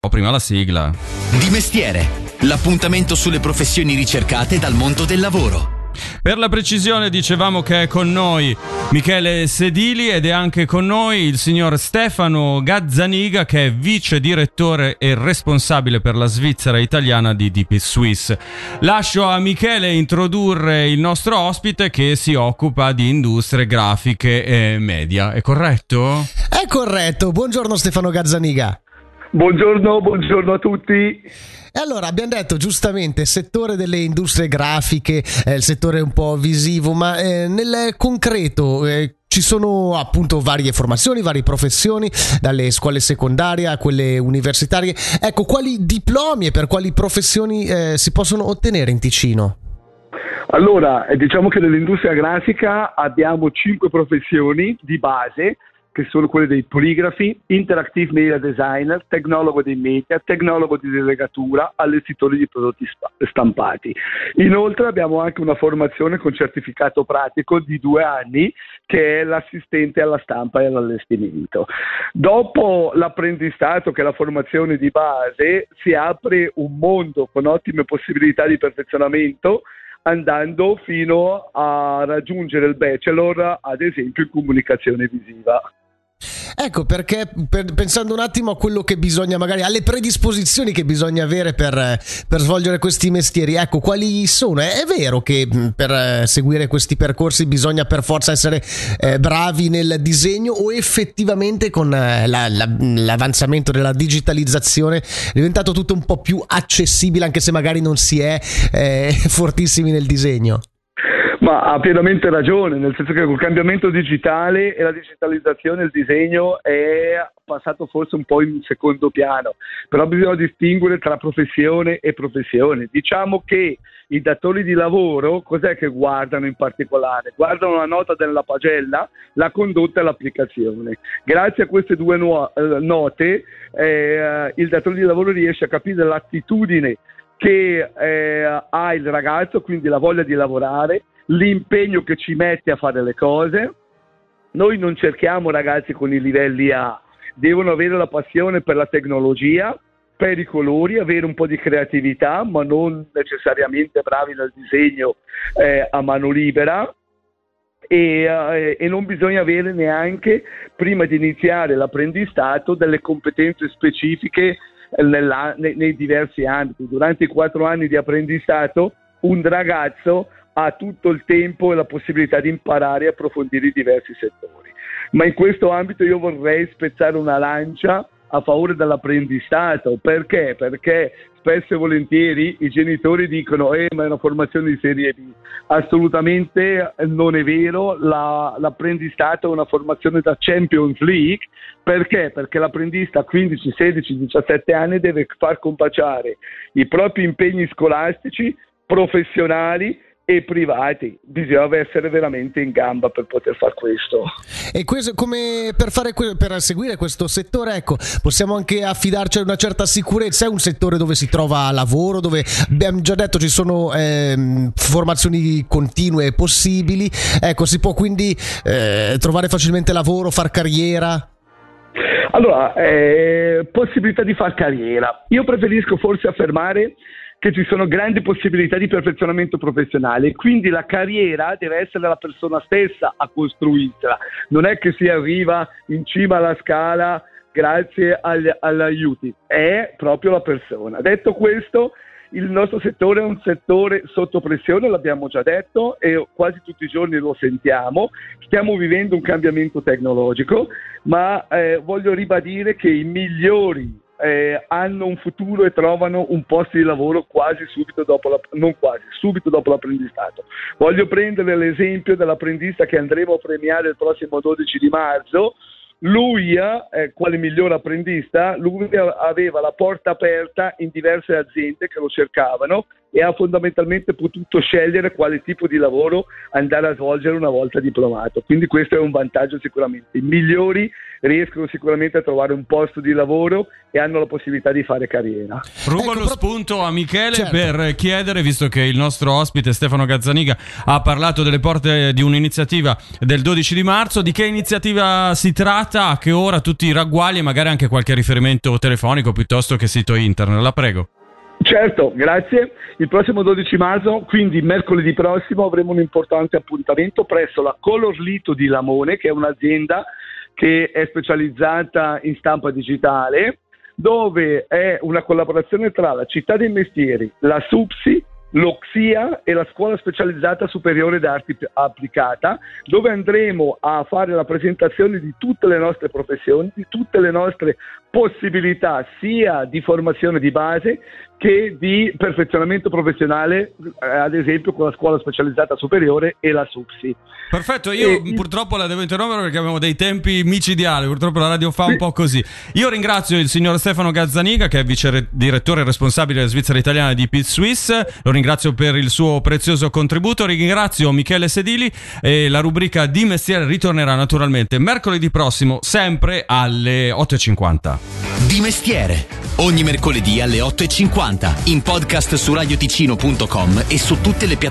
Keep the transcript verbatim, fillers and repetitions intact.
O prima la sigla. Di mestiere, l'appuntamento sulle professioni ricercate dal mondo del lavoro. Per la precisione dicevamo che è con noi Michele Sedili ed è anche con noi il signor Stefano Gazzaniga, che è vice direttore e responsabile per la Svizzera italiana di D P Swiss. Lascio a Michele introdurre il nostro ospite che si occupa di industrie grafiche e media, è corretto? È corretto, buongiorno Stefano Gazzaniga. Buongiorno, buongiorno a tutti. E allora abbiamo detto giustamente settore delle industrie grafiche, eh, il settore un po' visivo, ma eh, nel concreto eh, ci sono appunto varie formazioni, varie professioni, dalle scuole secondarie a quelle universitarie. Ecco, quali diplomi e per quali professioni eh, si possono ottenere in Ticino? Allora, diciamo che nell'industria grafica abbiamo cinque professioni di base, che sono quelle dei poligrafi, interactive media designer, tecnologo dei media, tecnologo di rilegatura, allestitori di prodotti stampati. Inoltre abbiamo anche una formazione con certificato pratico di due anni che è l'assistente alla stampa e all'allestimento. Dopo l'apprendistato, che è la formazione di base, si apre un mondo con ottime possibilità di perfezionamento, andando fino a raggiungere il bachelor, ad esempio in comunicazione visiva. Ecco, perché per, pensando un attimo a quello che bisogna, magari alle predisposizioni che bisogna avere per, per svolgere questi mestieri, ecco, quali sono? È, è vero che per seguire questi percorsi bisogna per forza essere eh, bravi nel disegno, o effettivamente con eh, la, la, l'avanzamento della digitalizzazione è diventato tutto un po' più accessibile, anche se magari non si è eh, fortissimi nel disegno? Ma ha pienamente ragione, nel senso che col cambiamento digitale e la digitalizzazione il disegno è passato forse un po' in secondo piano, però bisogna distinguere tra professione e professione. Diciamo che i datori di lavoro cos'è che guardano in particolare? Guardano la nota della pagella, la condotta e l'applicazione. Grazie a queste due nuo- note eh, il datore di lavoro riesce a capire l'attitudine che eh, ha il ragazzo, quindi la voglia di lavorare, l'impegno che ci mette a fare le cose. Noi non cerchiamo ragazzi con i livelli A, devono avere la passione per la tecnologia, per i colori, avere un po' di creatività, ma non necessariamente bravi nel disegno eh, a mano libera. E, eh, e non bisogna avere neanche, prima di iniziare l'apprendistato, delle competenze specifiche nella, nei, nei diversi ambiti. Durante i quattro anni di apprendistato un ragazzo ha tutto il tempo e la possibilità di imparare e approfondire i diversi settori. Ma in questo ambito io vorrei spezzare una lancia a favore dell'apprendistato. Perché? Perché spesso e volentieri i genitori dicono eh ma è una formazione di serie B. Assolutamente non è vero, la, l'apprendistato è una formazione da Champions League. Perché? Perché l'apprendista a quindici, sedici, diciassette anni deve far combaciare i propri impegni scolastici, professionali e privati. Bisogna essere veramente in gamba per poter fare questo. E questo, come per fare per seguire questo settore, ecco, possiamo anche affidarci a una certa sicurezza. È un settore dove si trova lavoro, dove abbiamo già detto ci sono ehm, formazioni continue possibili, ecco, si può quindi eh, trovare facilmente lavoro, far carriera. Allora, eh, possibilità di far carriera. Io preferisco forse affermare che ci sono grandi possibilità di perfezionamento professionale, quindi la carriera deve essere la persona stessa a costruirla. Non è che si arriva in cima alla scala grazie agli, agli aiuti, è proprio la persona. Detto questo, il nostro settore è un settore sotto pressione, l'abbiamo già detto e quasi tutti i giorni lo sentiamo. Stiamo vivendo un cambiamento tecnologico, ma eh, voglio ribadire che i migliori eh, hanno un futuro e trovano un posto di lavoro quasi subito dopo la, non quasi, subito dopo l'apprendistato. Voglio prendere l'esempio dell'apprendista che andremo a premiare il prossimo dodici di marzo. Lui, eh, quale miglior apprendista, lui aveva la porta aperta in diverse aziende che lo cercavano e ha fondamentalmente potuto scegliere quale tipo di lavoro andare a svolgere una volta diplomato. Quindi questo è un vantaggio sicuramente. I migliori riescono sicuramente a trovare un posto di lavoro e hanno la possibilità di fare carriera. Rubo Ecco, lo proprio... spunto a Michele, certo, per chiedere, visto che il nostro ospite Stefano Gazzaniga ha parlato delle porte di un'iniziativa del dodici di marzo, di che iniziativa si tratta, a che ora, tutti i ragguagli e magari anche qualche riferimento telefonico piuttosto che sito internet, la prego. Certo, grazie. Il prossimo dodici marzo, quindi mercoledì prossimo, avremo un importante appuntamento presso la Color Lito di Lamone, che è un'azienda che è specializzata in stampa digitale, dove è una collaborazione tra la Città dei Mestieri, la SUPSI, l'Oxia e la Scuola Specializzata Superiore d'Arte Applicata, dove andremo a fare la presentazione di tutte le nostre professioni, di tutte le nostre possibilità, sia di formazione di base che di perfezionamento professionale, ad esempio con la Scuola Specializzata Superiore e la SUPSI. Perfetto, io e, purtroppo la devo interrompere perché abbiamo dei tempi micidiali, purtroppo la radio fa un po' così. Io ringrazio il signor Stefano Gazzaniga, che è vice direttore responsabile della Svizzera Italiana di P Swiss, lo ringrazio per il suo prezioso contributo, ringrazio Michele Sedili, e la rubrica Di Mestiere ritornerà naturalmente mercoledì prossimo, sempre alle otto e cinquanta. Di Mestiere, ogni mercoledì alle otto e cinquanta, in podcast su radioticino punto com e su tutte le piattaforme